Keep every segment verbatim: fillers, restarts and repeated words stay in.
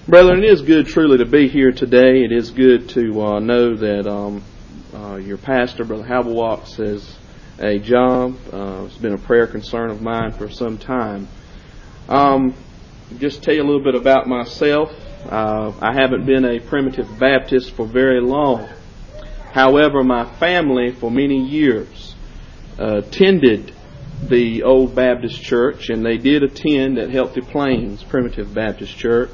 Brethren, it is good truly to be here today. It is good to uh, know that um, uh, your pastor, Brother Havelwalk, says a job. Uh, it's been a prayer concern of mine for some time. Um, just tell you a little bit about myself. Uh, I haven't been a Primitive Baptist for very long. However, my family for many years uh, attended the Old Baptist Church, and they did attend at Healthy Plains Primitive Baptist Church.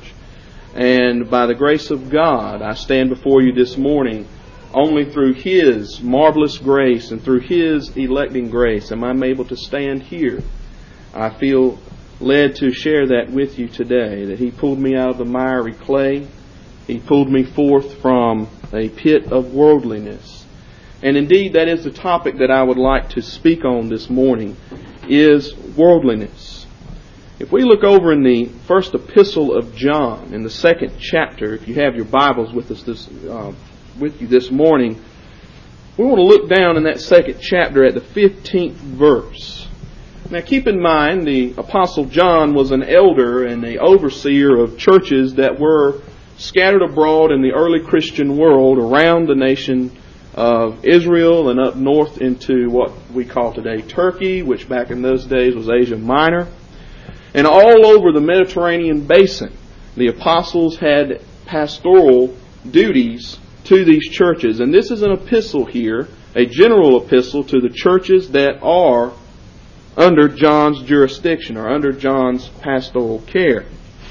And by the grace of God, I stand before you this morning only through His marvelous grace and through His electing grace am I able to stand here. I feel led to share that with you today, that He pulled me out of the miry clay. He pulled me forth from a pit of worldliness. And indeed, that is the topic that I would like to speak on this morning, is worldliness. If we look over in the first epistle of John, in the second chapter, if you have your Bibles with us this uh, with you this morning, we want to look down in that second chapter at the fifteenth verse. Now keep in mind, the Apostle John was an elder and an overseer of churches that were scattered abroad in the early Christian world around the nation of Israel and up north into what we call today Turkey, which back in those days was Asia Minor. And all over the Mediterranean basin, the apostles had pastoral duties to these churches. And this is an epistle here, a general epistle to the churches that are under John's jurisdiction or under John's pastoral care.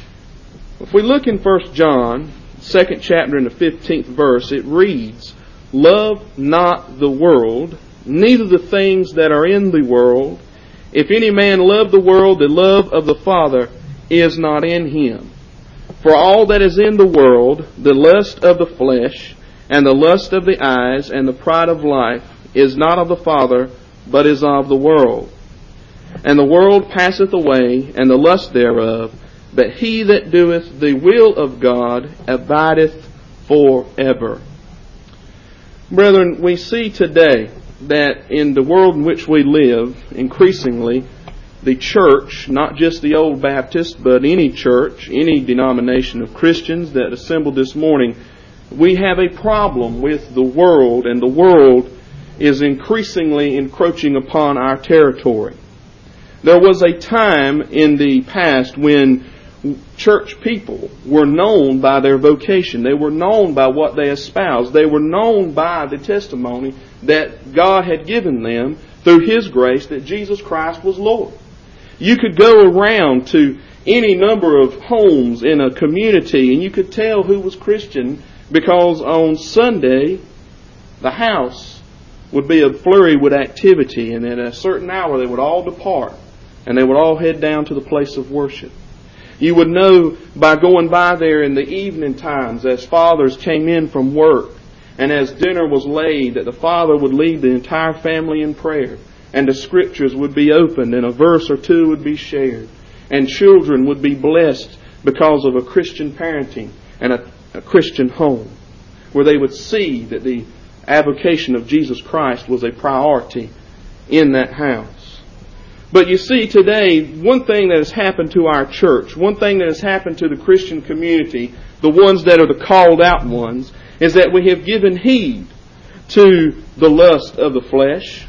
If we look in First John, second chapter in the fifteenth verse, it reads, "Love not the world, neither the things that are in the world. If any man love the world, the love of the Father is not in him. For all that is in the world, the lust of the flesh, and the lust of the eyes, and the pride of life, is not of the Father, but is of the world. And the world passeth away, and the lust thereof, but he that doeth the will of God abideth forever." Brethren, we see today that in the world in which we live, increasingly, the church, not just the Old Baptist, but any church, any denomination of Christians that assembled this morning, we have a problem with the world, and the world is increasingly encroaching upon our territory. There was a time in the past when church people were known by their vocation. They were known by what they espoused. They were known by the testimony that God had given them through His grace that Jesus Christ was Lord. You could go around to any number of homes in a community and you could tell who was Christian because on Sunday the house would be a flurry with activity, and at a certain hour they would all depart and they would all head down to the place of worship. You would know by going by there in the evening times as fathers came in from work and as dinner was laid that the father would lead the entire family in prayer, and the scriptures would be opened and a verse or two would be shared, and children would be blessed because of a Christian parenting and a, a Christian home, where they would see that the avocation of Jesus Christ was a priority in that house. But you see today, one thing that has happened to our church, one thing that has happened to the Christian community, the ones that are the called out ones, is that we have given heed to the lust of the flesh,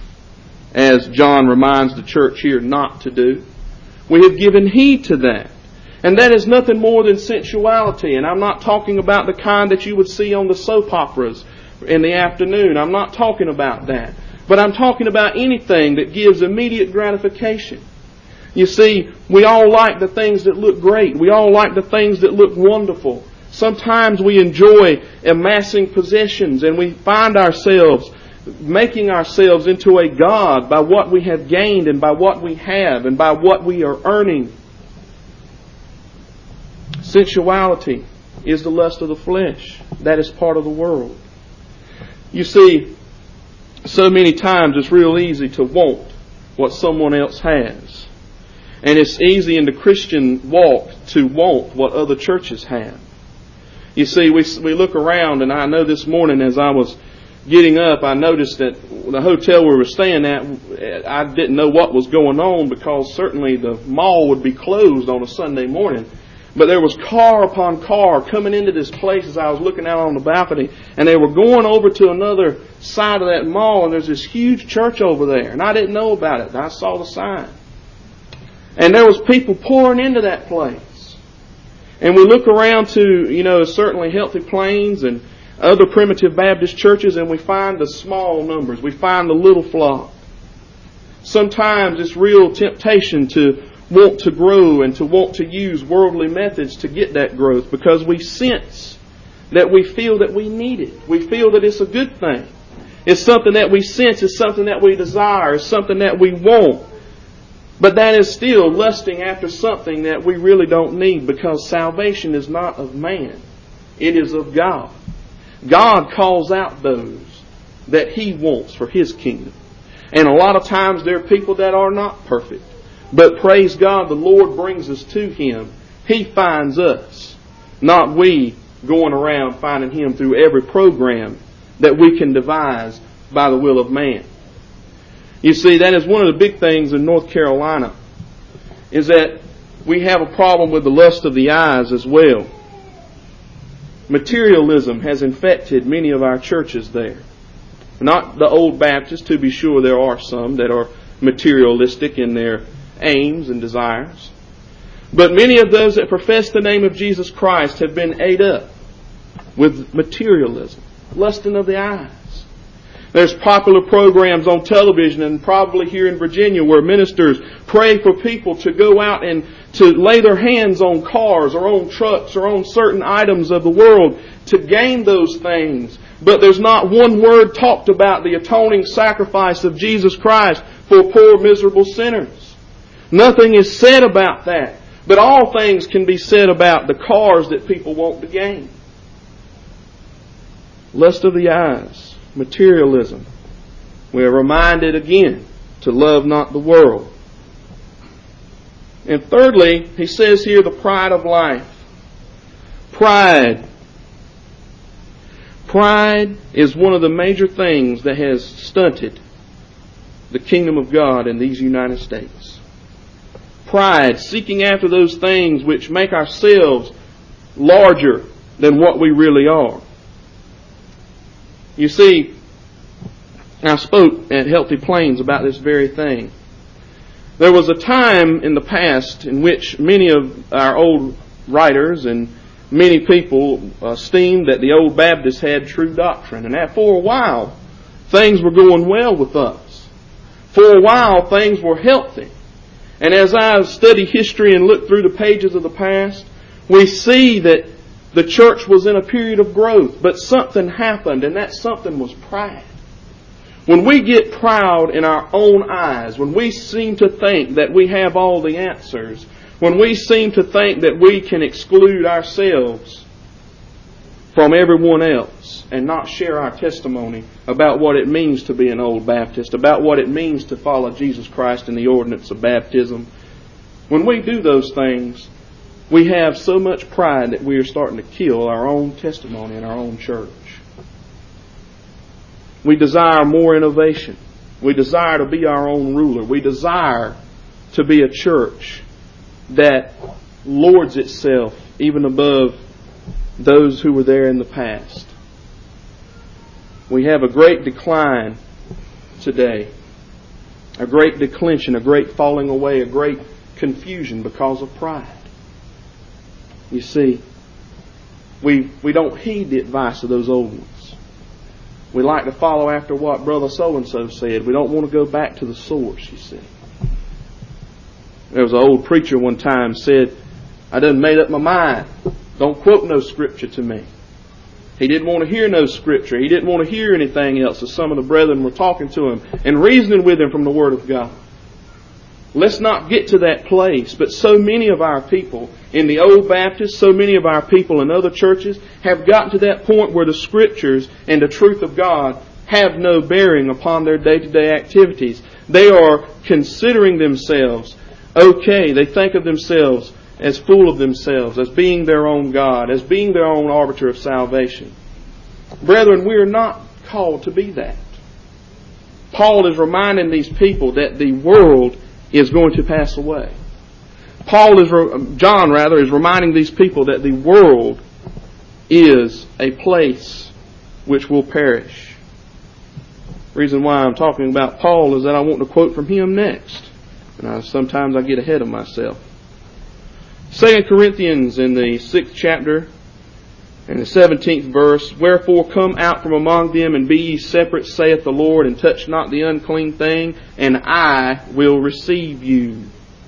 as John reminds the church here not to do. We have given heed to that. And that is nothing more than sensuality. And I'm not talking about the kind that you would see on the soap operas in the afternoon. I'm not talking about that. But I'm talking about anything that gives immediate gratification. You see, we all like the things that look great. We all like the things that look wonderful. Sometimes we enjoy amassing possessions and we find ourselves making ourselves into a god by what we have gained and by what we have and by what we are earning. Sensuality is the lust of the flesh. That is part of the world. You see, so many times it's real easy to want what someone else has. And it's easy in the Christian walk to want what other churches have. You see, we we look around, and I know this morning as I was getting up, I noticed that the hotel we were staying at, I didn't know what was going on because certainly the mall would be closed on a Sunday morning. But there was car upon car coming into this place as I was looking out on the balcony, and they were going over to another side of that mall, and there's this huge church over there, and I didn't know about it. I saw the sign. And there was people pouring into that place. And we look around to, you know, certainly Healthy Plains and other primitive Baptist churches, and we find the small numbers. We find the little flock. Sometimes it's real temptation to want to grow and to want to use worldly methods to get that growth, because we sense that we feel that we need it. We feel that it's a good thing. It's something that we sense. It's something that we desire. It's something that we want. But that is still lusting after something that we really don't need, because salvation is not of man. It is of God. God calls out those that He wants for His kingdom. And a lot of times there are people that are not perfect. But praise God, the Lord brings us to Him. He finds us, not we going around finding Him through every program that we can devise by the will of man. You see, that is one of the big things in North Carolina, is that we have a problem with the lust of the eyes as well. Materialism has infected many of our churches there. Not the old Baptists, to be sure there are some that are materialistic in their aims and desires. But many of those that profess the name of Jesus Christ have been ate up with materialism, lusting of the eyes. There's popular programs on television and probably here in Virginia where ministers pray for people to go out and to lay their hands on cars or on trucks or on certain items of the world to gain those things. But there's not one word talked about the atoning sacrifice of Jesus Christ for poor, miserable sinners. Nothing is said about that. But all things can be said about the cars that people want to gain. Lust of the eyes, materialism. We are reminded again to love not the world. And thirdly, he says here the pride of life. Pride. Pride is one of the major things that has stunted the kingdom of God in these United States. Pride, seeking after those things which make ourselves larger than what we really are. You see, I spoke at Healthy Plains about this very thing. There was a time in the past in which many of our old writers and many people esteemed that the old Baptists had true doctrine. And that for a while, things were going well with us. For a while, things were healthy. And as I study history and look through the pages of the past, we see that the church was in a period of growth. But something happened, and that something was pride. When we get proud in our own eyes, when we seem to think that we have all the answers, when we seem to think that we can exclude ourselves from everyone else and not share our testimony about what it means to be an old Baptist, about what it means to follow Jesus Christ in the ordinance of baptism, when we do those things, we have so much pride that we are starting to kill our own testimony in our own church. We desire more innovation. We desire to be our own ruler. We desire to be a church that lords itself even above those who were there in the past. We have a great decline today, a great declension, a great falling away, a great confusion because of pride. You see, we we don't heed the advice of those old ones. We like to follow after what Brother so-and-so said. We don't want to go back to the source, you see. There was an old preacher one time said, I done made up my mind. Don't quote no scripture to me. He didn't want to hear no scripture. He didn't want to hear anything else as some of the brethren were talking to him and reasoning with him from the Word of God. Let's not get to that place. But so many of our people in the old Baptists, so many of our people in other churches have gotten to that point where the Scriptures and the truth of God have no bearing upon their day-to-day activities. They are considering themselves okay. They think of themselves as full of themselves, as being their own God, as being their own arbiter of salvation. Brethren, we are not called to be that. Paul is reminding these people that the world is going to pass away. Paul is, John rather, is reminding these people that the world is a place which will perish. The reason why I'm talking about Paul is that I want to quote from him next. And I, sometimes I get ahead of myself. Second Corinthians in the sixth chapter and the seventeenth verse, "Wherefore come out from among them, and be ye separate, saith the Lord, and touch not the unclean thing, and I will receive you."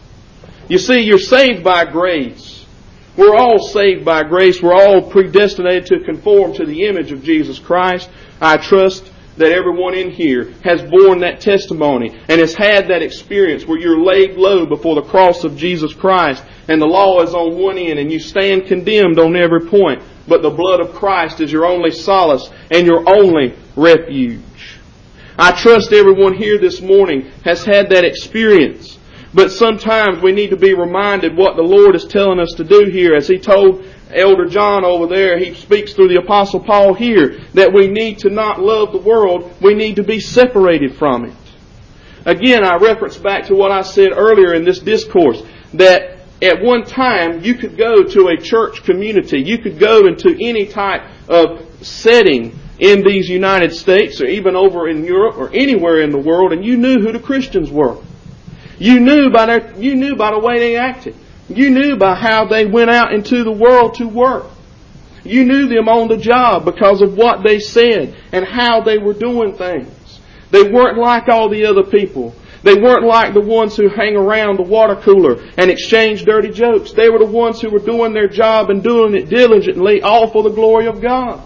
You see, you're saved by grace. We're all saved by grace. We're all predestinated to conform to the image of Jesus Christ. I trust that everyone in here has borne that testimony and has had that experience where you're laid low before the cross of Jesus Christ and the law is on one end and you stand condemned on every point. But the blood of Christ is your only solace and your only refuge. I trust everyone here this morning has had that experience. But sometimes we need to be reminded what the Lord is telling us to do here. As He told Elder John over there, He speaks through the Apostle Paul here, that we need to not love the world, we need to be separated from it. Again, I reference back to what I said earlier in this discourse, that at one time you could go to a church community, you could go into any type of setting in these United States or even over in Europe or anywhere in the world, and you knew who the Christians were. You knew by their, you knew by the way they acted. You knew by how they went out into the world to work. You knew them on the job because of what they said and how they were doing things. They weren't like all the other people. They weren't like the ones who hang around the water cooler and exchange dirty jokes. They were the ones who were doing their job and doing it diligently, all for the glory of God.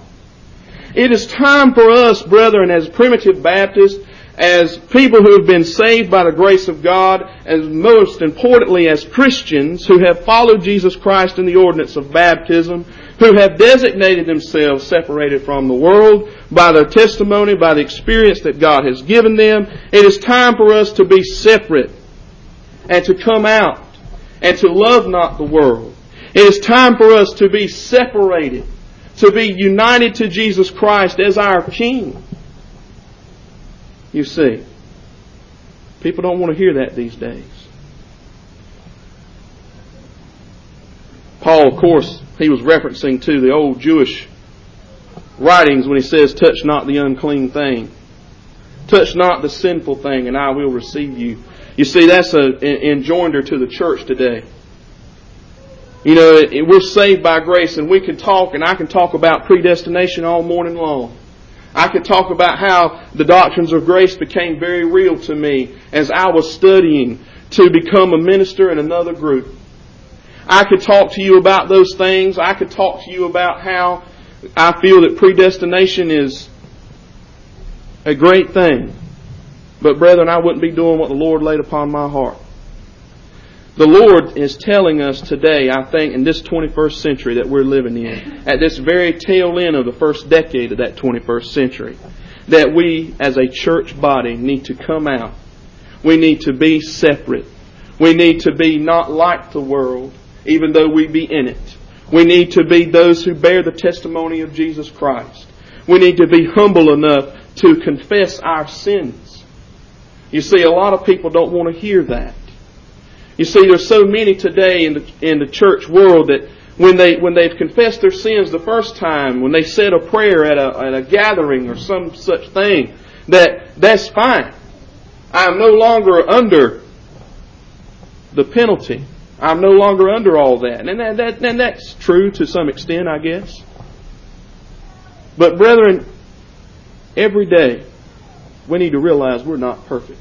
It is time for us, brethren, as primitive Baptists, as people who have been saved by the grace of God, as most importantly as Christians who have followed Jesus Christ in the ordinance of baptism, who have designated themselves separated from the world by their testimony, by the experience that God has given them, it is time for us to be separate and to come out and to love not the world. It is time for us to be separated, to be united to Jesus Christ as our King. You see, people don't want to hear that these days. Paul, of course, he was referencing to the old Jewish writings when he says, touch not the unclean thing. Touch not the sinful thing, and I will receive you. You see, that's an enjoinder to the church today. You know, it, it, we're saved by grace, and we can talk, and I can talk about predestination all morning long. I could talk about how the doctrines of grace became very real to me as I was studying to become a minister in another group. I could talk to you about those things. I could talk to you about how I feel that predestination is a great thing. But brethren, I wouldn't be doing what the Lord laid upon my heart. The Lord is telling us today, I think, in this twenty-first century that we're living in, at this very tail end of the first decade of that twenty-first century, that we as a church body need to come out. We need to be separate. We need to be not like the world, even though we be in it. We need to be those who bear the testimony of Jesus Christ. We need to be humble enough to confess our sins. You see, a lot of people don't want to hear that. You see, there's so many today in the in the church world that when they when they've confessed their sins the first time, when they said a prayer at a at a gathering or some such thing, that that's fine. I'm no longer under the penalty. I'm no longer under all that, and that, that and that's true to some extent, I guess. But brethren, every day we need to realize we're not perfect.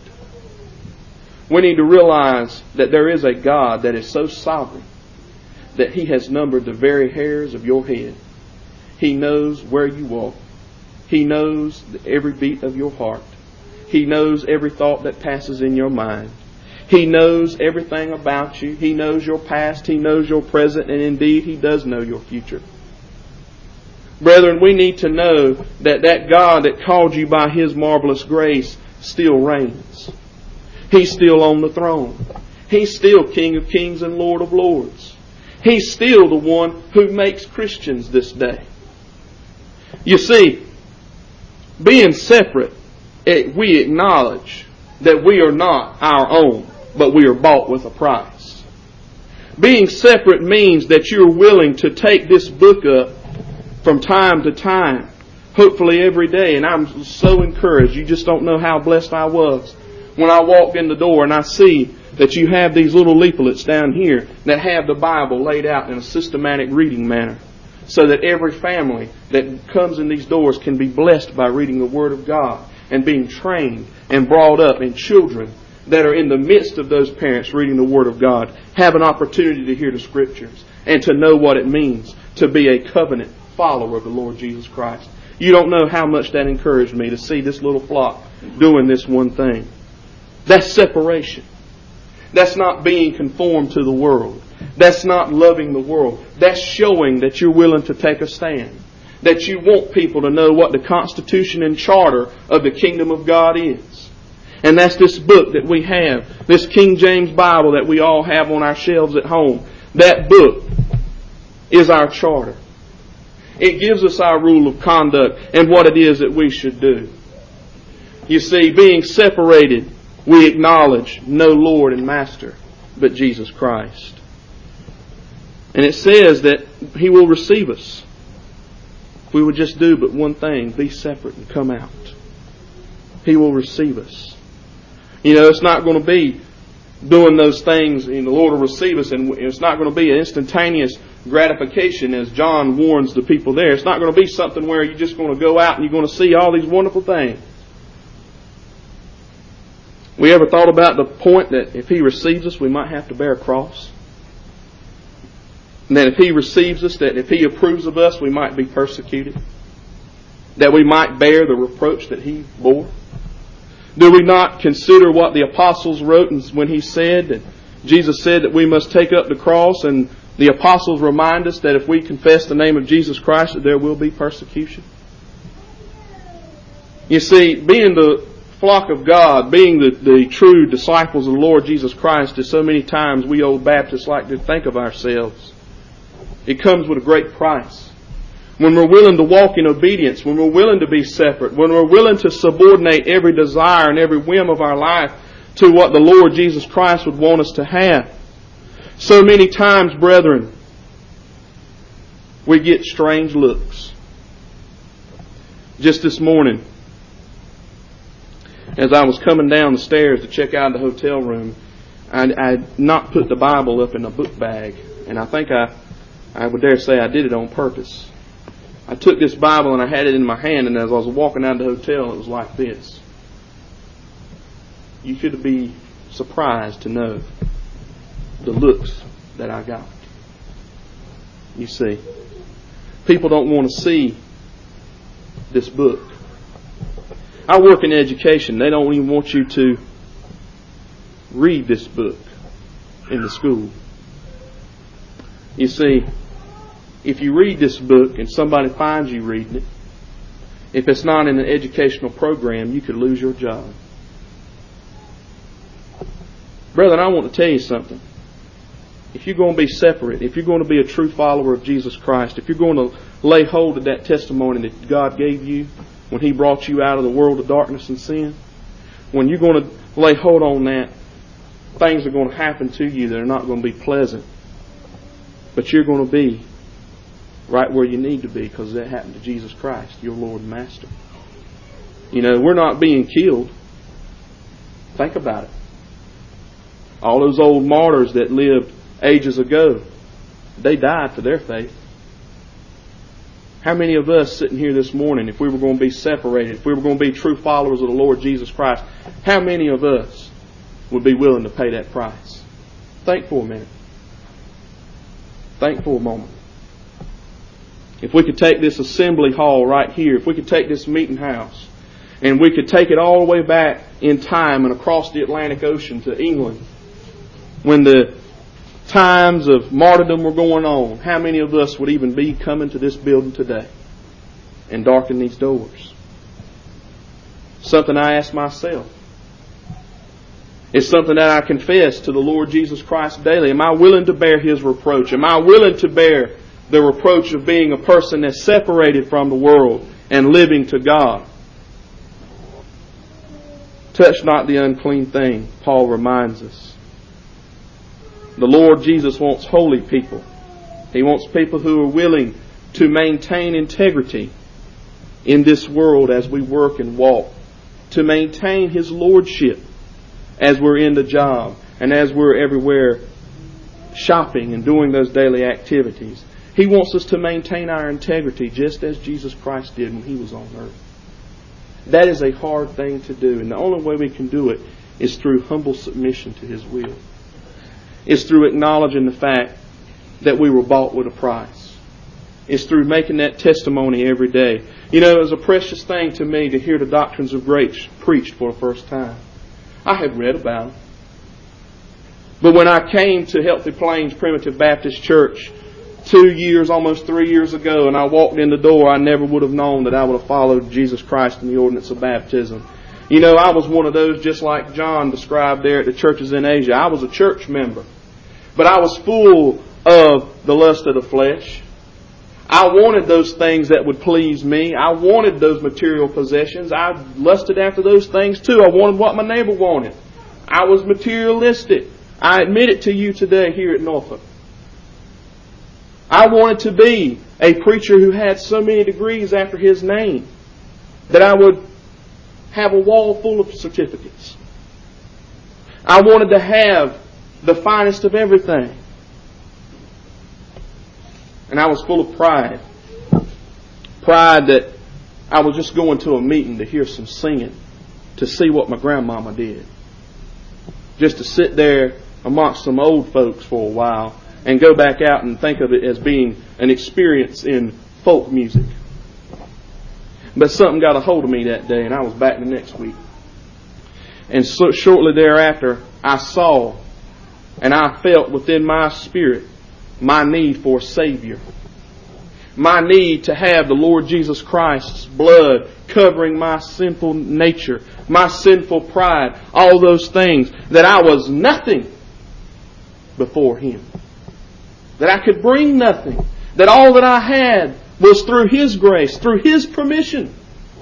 We need to realize that there is a God that is so sovereign that He has numbered the very hairs of your head. He knows where you walk. He knows every beat of your heart. He knows every thought that passes in your mind. He knows everything about you. He knows your past. He knows your present. And indeed, He does know your future. Brethren, we need to know that that God that called you by His marvelous grace still reigns. He's still on the throne. He's still King of kings and Lord of lords. He's still the one who makes Christians this day. You see, being separate, it, we acknowledge that we are not our own, but we are bought with a price. Being separate means that you're willing to take this book up from time to time, hopefully every day. And I'm so encouraged. You just don't know how blessed I was when I walked in the door and I see that you have these little leaflets down here that have the Bible laid out in a systematic reading manner, so that every family that comes in these doors can be blessed by reading the Word of God and being trained and brought up, and children that are in the midst of those parents reading the Word of God have an opportunity to hear the Scriptures and to know what it means to be a covenant follower of the Lord Jesus Christ. You don't know how much that encouraged me to see this little flock doing this one thing. That's separation. That's not being conformed to the world. That's not loving the world. That's showing that you're willing to take a stand. That you want people to know what the Constitution and Charter of the Kingdom of God is. And that's this book that we have, this King James Bible that we all have on our shelves at home. That book is our charter. It gives us our rule of conduct and what it is that we should do. You see, being separated, we acknowledge no Lord and Master but Jesus Christ. And it says that He will receive us if we would just do but one thing, be separate and come out. He will receive us. You know, it's not going to be doing those things, and the Lord will receive us, and it's not going to be an instantaneous gratification, as John warns the people there. It's not going to be something where you're just going to go out and you're going to see all these wonderful things. We ever thought about the point that if He receives us, we might have to bear a cross? And that if He receives us, that if He approves of us, we might be persecuted? That we might bear the reproach that He bore? Do we not consider what the apostles wrote when He said that Jesus said that we must take up the cross, and the apostles remind us that if we confess the name of Jesus Christ, that there will be persecution? You see, being the flock of God, being the, the true disciples of the Lord Jesus Christ, is so many times we old Baptists like to think of ourselves. It comes with a great price. When we're willing to walk in obedience, when we're willing to be separate, when we're willing to subordinate every desire and every whim of our life to what the Lord Jesus Christ would want us to have. So many times, brethren, we get strange looks. Just this morning, as I was coming down the stairs to check out the hotel room, I had not put the Bible up in a book bag. And I think I, I would dare say I did it on purpose. I took this Bible and I had it in my hand, and as I was walking out of the hotel, it was like this. You should be surprised to know the looks that I got. You see, people don't want to see this book. I work in education. They don't even want you to read this book in the school. You see, if you read this book and somebody finds you reading it, if it's not in an educational program, you could lose your job. Brethren, I want to tell you something. If you're going to be separate, if you're going to be a true follower of Jesus Christ, if you're going to lay hold of that testimony that God gave you when He brought you out of the world of darkness and sin, when you're going to lay hold on that, things are going to happen to you that are not going to be pleasant. But you're going to be right where you need to be, because that happened to Jesus Christ, your Lord and Master. You know, we're not being killed. Think about it. All those old martyrs that lived ages ago, they died for their faith. How many of us sitting here this morning, if we were going to be separated, if we were going to be true followers of the Lord Jesus Christ, how many of us would be willing to pay that price? Think for a minute. Think for a moment. If we could take this assembly hall right here, if we could take this meeting house, and we could take it all the way back in time and across the Atlantic Ocean to England, when the times of martyrdom were going on, how many of us would even be coming to this building today and darken these doors? Something I ask myself. It's something that I confess to the Lord Jesus Christ daily. Am I willing to bear His reproach? Am I willing to bear the reproach of being a person that's separated from the world and living to God? Touch not the unclean thing, Paul reminds us. The Lord Jesus wants holy people. He wants people who are willing to maintain integrity in this world as we work and walk, to maintain His lordship as we're in the job and as we're everywhere shopping and doing those daily activities. He wants us to maintain our integrity just as Jesus Christ did when He was on earth. That is a hard thing to do, and the only way we can do it is through humble submission to His will. It's through acknowledging the fact that we were bought with a price. It's through making that testimony every day. You know, it was a precious thing to me to hear the doctrines of grace preached for the first time. I had read about them. But when I came to Healthy Plains Primitive Baptist Church two years, almost three years ago, and I walked in the door, I never would have known that I would have followed Jesus Christ in the ordinance of baptism. You know, I was one of those, just like John described there at the churches in Asia. I was a church member. But I was full of the lust of the flesh. I wanted those things that would please me. I wanted those material possessions. I lusted after those things too. I wanted what my neighbor wanted. I was materialistic. I admit it to you today here at Norfolk. I wanted to be a preacher who had so many degrees after his name that I would have a wall full of certificates. I wanted to have the finest of everything. And I was full of pride. Pride that I was just going to a meeting to hear some singing, to see what my grandmama did. Just to sit there amongst some old folks for a while and go back out and think of it as being an experience in folk music. But something got a hold of me that day, and I was back the next week. And so shortly thereafter, I saw and I felt within my spirit my need for a Savior. My need to have the Lord Jesus Christ's blood covering my sinful nature, my sinful pride, all those things, that I was nothing before Him. That I could bring nothing. That all that I had was through His grace, through His permission.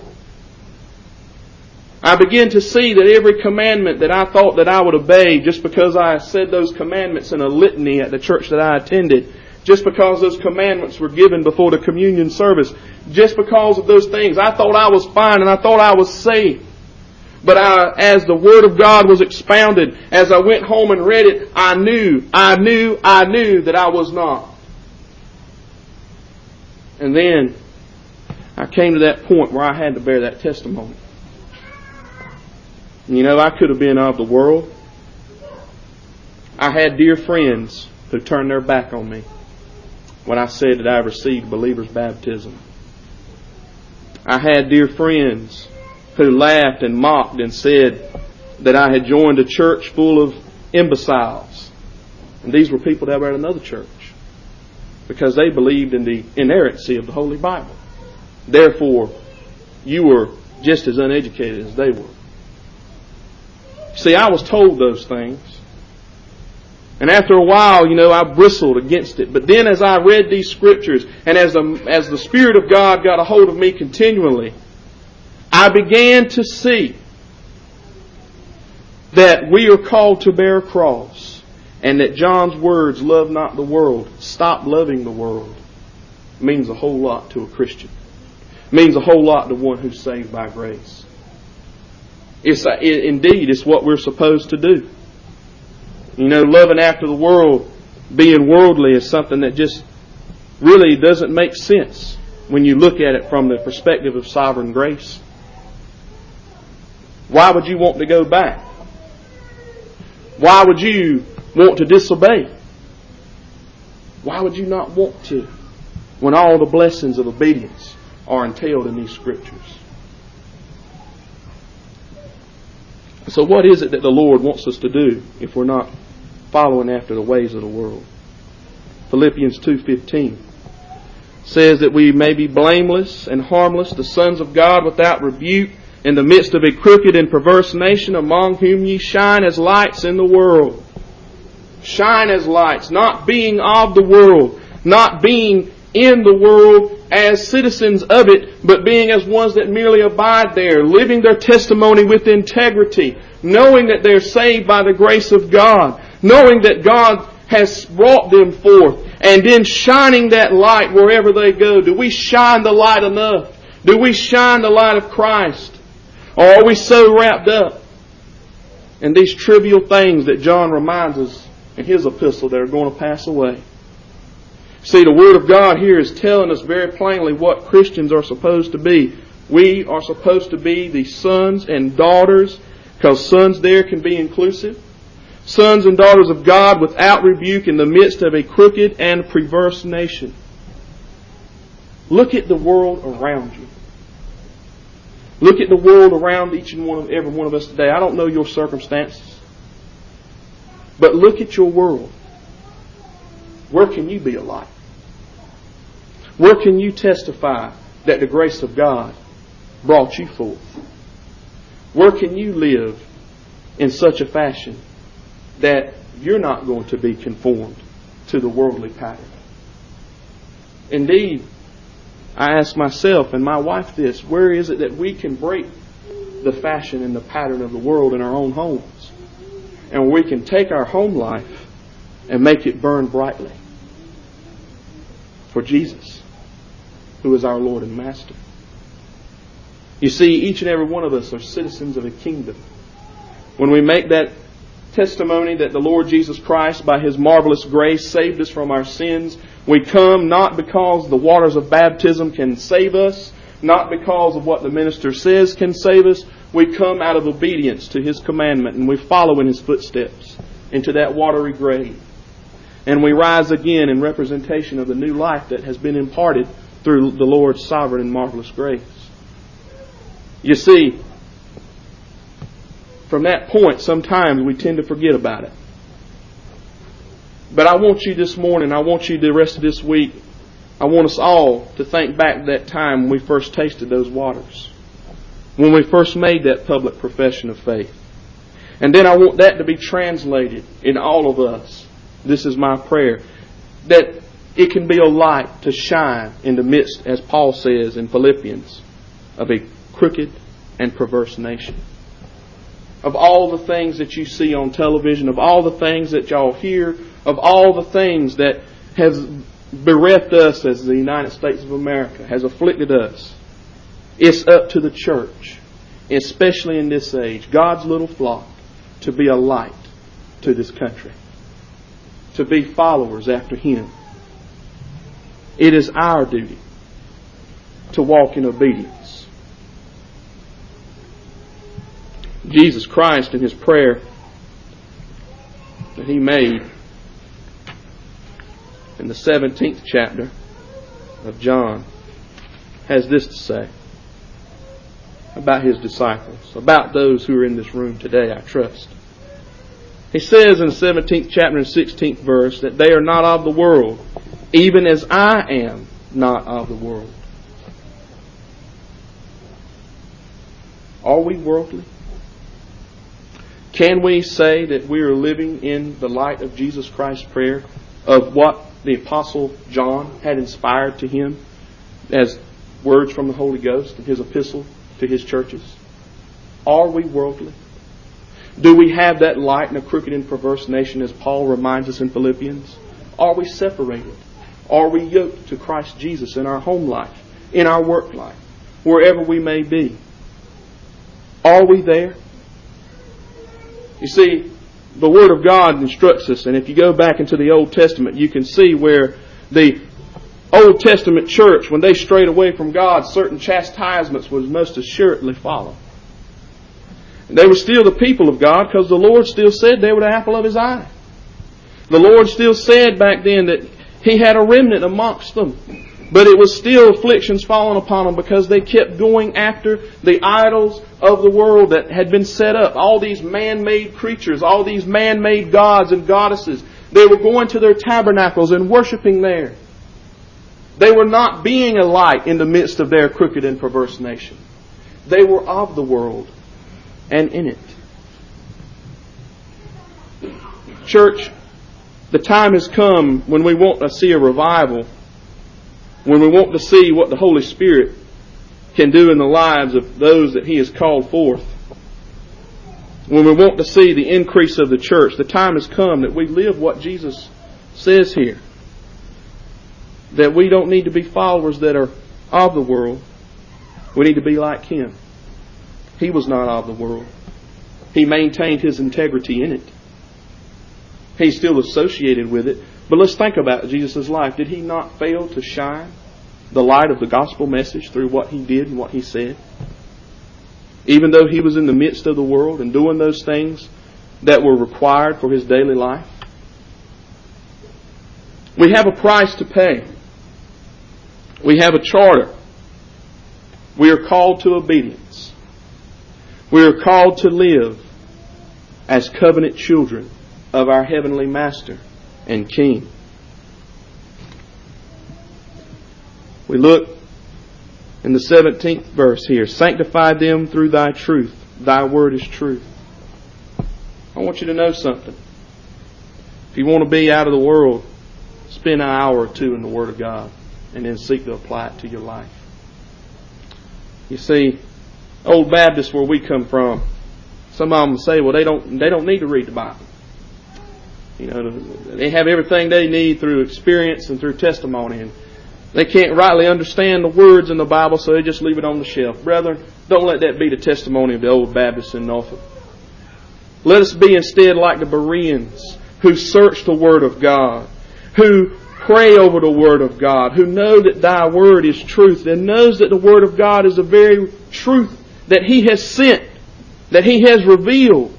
I began to see that every commandment that I thought that I would obey just because I said those commandments in a litany at the church that I attended, just because those commandments were given before the communion service, just because of those things, I thought I was fine and I thought I was saved. But I, as the Word of God was expounded, as I went home and read it, I knew, I knew, I knew that I was not. And then I came to that point where I had to bear that testimony. You know, I could have been of the world. I had dear friends who turned their back on me when I said that I received believer's baptism. I had dear friends who laughed and mocked and said that I had joined a church full of imbeciles. And these were people that were at another church because they believed in the inerrancy of the Holy Bible. Therefore, you were just as uneducated as they were. See, I was told those things. And after a while, you know, I bristled against it. But then as I read these scriptures, and as the, as the Spirit of God got a hold of me continually, I began to see that we are called to bear a cross. And that John's words, love not the world, stop loving the world, means a whole lot to a Christian. Means a whole lot to one who's saved by grace. It's it, indeed, it's what we're supposed to do. You know, loving after the world, being worldly, is something that just really doesn't make sense when you look at it from the perspective of sovereign grace. Why would you want to go back? Why would you want to disobey? Why would you not want to, when all the blessings of obedience are entailed in these scriptures? So what is it that the Lord wants us to do if we're not following after the ways of the world? Philippians two fifteen says that we may be blameless and harmless, the sons of God without rebuke, in the midst of a crooked and perverse nation, among whom ye shine as lights in the world. Shine as lights, not being of the world, not being in the world as citizens of it, but being as ones that merely abide there, living their testimony with integrity, knowing that they're saved by the grace of God, knowing that God has brought them forth, and then shining that light wherever they go. Do we shine the light enough? Do we shine the light of Christ? Or are we so wrapped up in these trivial things that John reminds us in his epistle that are going to pass away? See, the Word of God here is telling us very plainly what Christians are supposed to be. We are supposed to be the sons and daughters, because sons there can be inclusive, sons and daughters of God without rebuke in the midst of a crooked and perverse nation. Look at the world around you. Look at the world around each and one of every one of us today. I don't know your circumstances, but look at your world. Where can you be a light? Where can you testify that the grace of God brought you forth? Where can you live in such a fashion that you're not going to be conformed to the worldly pattern? Indeed, I ask myself and my wife this: where is it that we can break the fashion and the pattern of the world in our own homes, and we can take our home life and make it burn brightly for Jesus, who is our Lord and Master? You see, each and every one of us are citizens of a kingdom. When we make that testimony that the Lord Jesus Christ, by His marvelous grace, saved us from our sins, we come not because the waters of baptism can save us, not because of what the minister says can save us. We come out of obedience to His commandment, and we follow in His footsteps into that watery grave. And we rise again in representation of the new life that has been imparted through the Lord's sovereign and marvelous grace. You see, from that point, sometimes we tend to forget about it. But I want you this morning, I want you the rest of this week, I want us all to think back to that time when we first tasted those waters, when we first made that public profession of faith. And then I want that to be translated in all of us. This is my prayer, that it can be a light to shine in the midst, as Paul says in Philippians, of a crooked and perverse nation. Of all the things that you see on television, of all the things that y'all hear, of all the things that has bereft us as the United States of America, has afflicted us, it's up to the church, especially in this age, God's little flock, to be a light to this country, to be followers after Him. It is our duty to walk in obedience. Jesus Christ, in His prayer that He made in the seventeenth chapter of John, has this to say about His disciples, about those who are in this room today, I trust. He says in the seventeenth chapter and sixteenth verse that they are not of the world, even as I am not of the world. Are we worldly? Can we say that we are living in the light of Jesus Christ's prayer, of what the Apostle John had inspired to him as words from the Holy Ghost in his epistle to his churches? Are we worldly? Do we have that light in a crooked and perverse nation, as Paul reminds us in Philippians? Are we separated? Are we yoked to Christ Jesus in our home life, in our work life, wherever we may be? Are we there? You see, the Word of God instructs us, and if you go back into the Old Testament, you can see where the Old Testament church, when they strayed away from God, certain chastisements was most assuredly follow. And they were still the people of God, because the Lord still said they were the apple of His eye. The Lord still said back then that He had a remnant amongst them. But it was still afflictions falling upon them because they kept going after the idols of the world that had been set up. All these man-made creatures, all these man-made gods and goddesses. They were going to their tabernacles and worshiping there. They were not being a light in the midst of their crooked and perverse nation. They were of the world and in it. Church, the time has come when we want to see a revival, when we want to see what the Holy Spirit can do in the lives of those that He has called forth. when we want to see the increase of the church, the time has come that we live what Jesus says here. That we don't need to be followers that are of the world. We need to be like Him. He was not of the world. He maintained His integrity in it. He's still associated with it. But let's think about Jesus' life. Did He not fail to shine the light of the gospel message through what He did and what He said? Even though He was in the midst of the world and doing those things that were required for His daily life. We have a price to pay. We have a charter. We are called to obedience. We are called to live as covenant children of our Heavenly Master and King. We look in the seventeenth verse here. Sanctify them through Thy truth. Thy word is truth. I want you to know something. If you want to be out of the world, spend an hour or two in the Word of God and then seek to apply it to your life. You see, Old Baptists where we come from, some of them say, well, they don't they don't need to read the Bible. You know, they have everything they need through experience and through testimony, and they can't rightly understand the words in the Bible, so they just leave it on the shelf. Brethren, don't let that be the testimony of the Old Baptists in Norfolk. Let us be instead like the Bereans, who search the Word of God, who pray over the Word of God, who know that Thy Word is truth, and knows that the Word of God is the very truth that He has sent, that He has revealed.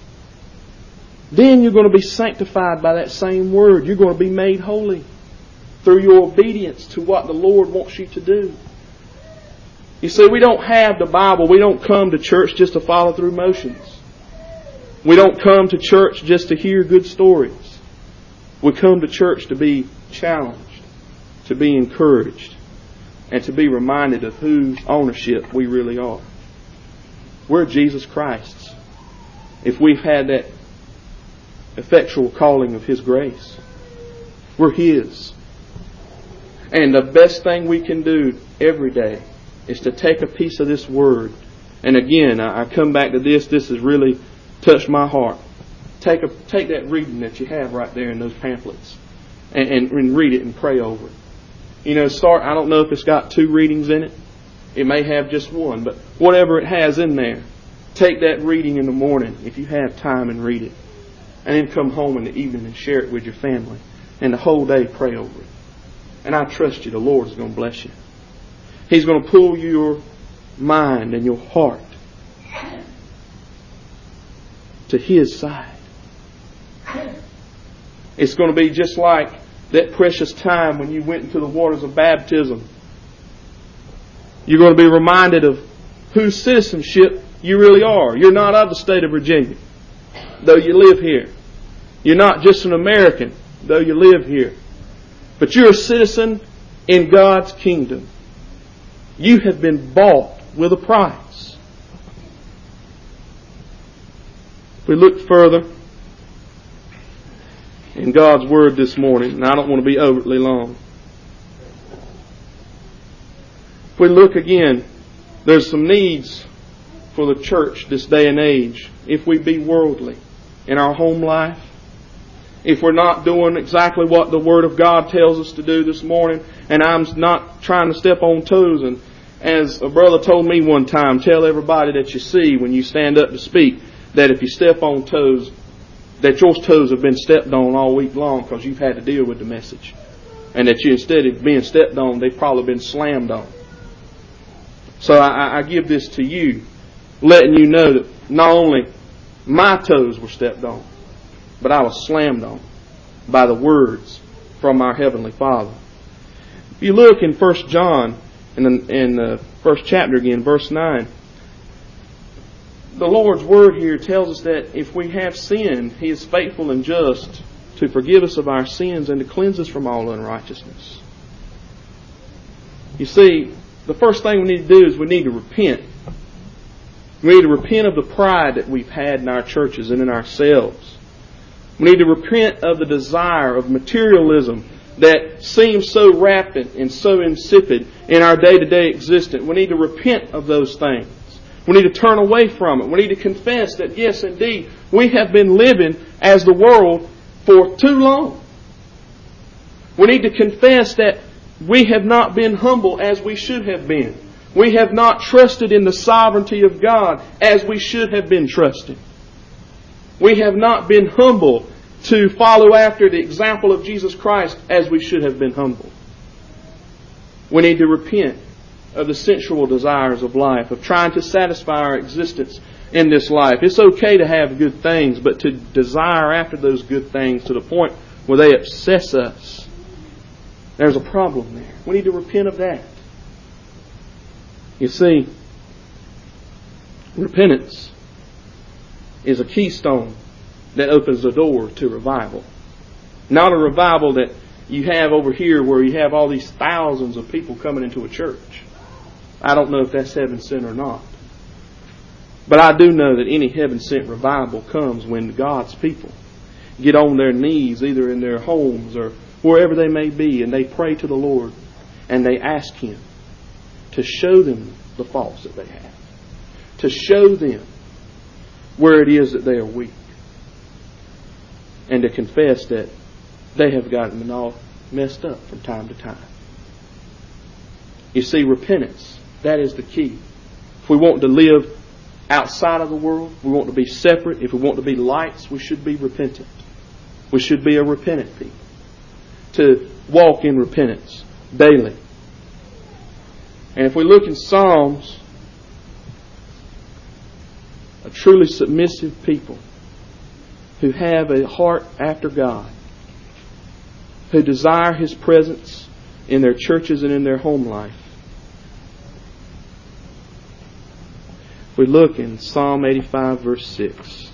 Then you're going to be sanctified by that same Word. You're going to be made holy through your obedience to what the Lord wants you to do. You see, we don't have the Bible. We don't come to church just to follow through motions. We don't come to church just to hear good stories. We come to church to be challenged, to be encouraged, and to be reminded of whose ownership we really are. We're Jesus Christ's. If we've had that effectual calling of His grace, we're His. And the best thing we can do every day is to take a piece of this Word. And again, I come back to this. This has really touched my heart. Take a take that reading that you have right there in those pamphlets, and, and, and read it and pray over it. You know, start. I don't know if it's got two readings in it. It may have just one, but whatever it has in there, take that reading in the morning if you have time and read it, and then come home in the evening and share it with your family, and the whole day pray over it. And I trust you, the Lord is going to bless you. He's going to pull your mind and your heart to His side. It's going to be just like that precious time when you went into the waters of baptism. You're going to be reminded of whose citizenship you really are. You're not of the state of Virginia, though you live here. You're not just an American, though you live here. But you're a citizen in God's kingdom. You have been bought with a price. If we look further in God's Word this morning, and I don't want to be overly long. If we look again, there's some needs for the church this day and age. If we be worldly in our home life, if we're not doing exactly what the Word of God tells us to do this morning, and I'm not trying to step on toes, and as a brother told me one time, tell everybody that you see when you stand up to speak that if you step on toes, that your toes have been stepped on all week long because you've had to deal with the message. And that you, instead of being stepped on, they've probably been slammed on. So I, I give this to you, letting you know that not only my toes were stepped on, but I was slammed on by the words from our Heavenly Father. If you look in First John, in the, in the first chapter again, verse nine, the Lord's Word here tells us that if we have sinned, He is faithful and just to forgive us of our sins and to cleanse us from all unrighteousness. You see, the first thing we need to do is we need to repent. We need to repent of the pride that we've had in our churches and in ourselves. We need to repent of the desire of materialism that seems so rampant and so insipid in our day-to-day existence. We need to repent of those things. We need to turn away from it. We need to confess that, yes, indeed, we have been living as the world for too long. We need to confess that we have not been humble as we should have been. We have not trusted in the sovereignty of God as we should have been trusting. We have not been humble to follow after the example of Jesus Christ as we should have been humble. We need to repent of the sensual desires of life, of trying to satisfy our existence in this life. It's okay to have good things, but to desire after those good things to the point where they obsess us, there's a problem there. We need to repent of that. You see, repentance is a keystone that opens the door to revival. Not a revival that you have over here where you have all these thousands of people coming into a church. I don't know if that's heaven sent or not. But I do know that any heaven sent revival comes when God's people get on their knees, either in their homes or wherever they may be, and they pray to the Lord and they ask Him to show them the faults that they have, to show them where it is that they are weak, and to confess that they have gotten it all messed up from time to time. You see, repentance, that is the key. If we want to live outside of the world, we want to be separate, if we want to be lights, we should be repentant. We should be a repentant people. To walk in repentance daily. And if we look in Psalms, a truly submissive people who have a heart after God, who desire His presence in their churches and in their home life. We look in Psalm eighty-five verse six.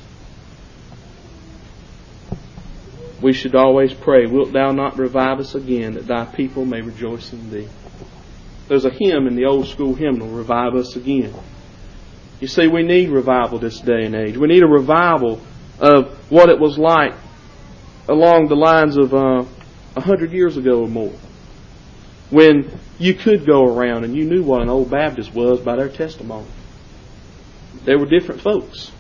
We should always pray, "Wilt thou not revive us again, that thy people may rejoice in thee?" There's a hymn in the old school hymnal, "Revive us again." You see, we need revival this day and age. We need a revival of what it was like along the lines of uh, a hundred years ago or more, when you could go around and you knew what an old Baptist was by their testimony. They were different folks.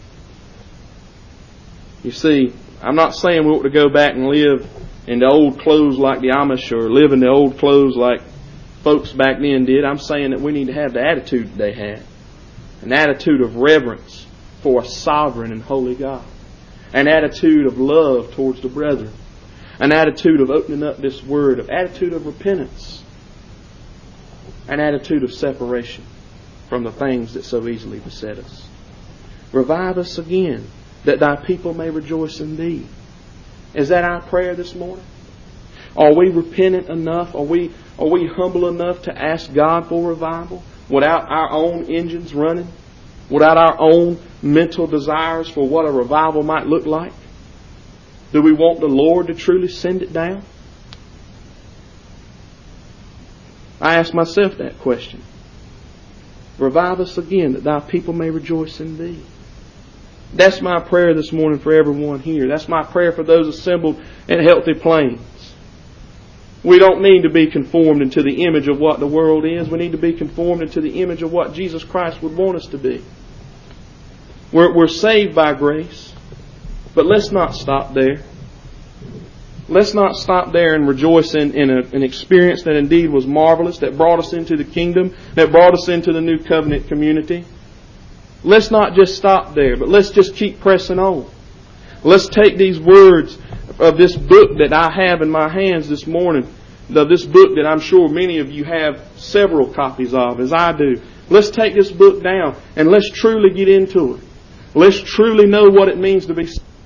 You see, I'm not saying we ought to go back and live in the old clothes like the Amish or live in the old clothes like folks back then did. I'm saying that we need to have the attitude that they had. An attitude of reverence for a sovereign and holy God. An attitude of love towards the brethren. An attitude of opening up this word. An attitude of repentance. An attitude of separation from the things that so easily beset us. Revive us again, that thy people may rejoice in thee. Is that our prayer this morning? Are we repentant enough? Are we, are we humble enough to ask God for revival without our own engines running? Without our own mental desires for what a revival might look like? Do we want the Lord to truly send it down? I ask myself that question. Revive us again, that thy people may rejoice in thee. That's my prayer this morning for everyone here. That's my prayer for those assembled at Healthy Plains. We don't need to be conformed into the image of what the world is. We need to be conformed into the image of what Jesus Christ would want us to be. We're, we're saved by grace, but let's not stop there. Let's not stop there and rejoice in, in a, an experience that indeed was marvelous, that brought us into the kingdom, that brought us into the new covenant community. Let's not just stop there, but let's just keep pressing on. Let's take these words of this book that I have in my hands this morning, of this book that I'm sure many of you have several copies of, as I do. Let's take this book down and let's truly get into it. Let's truly know what it means to be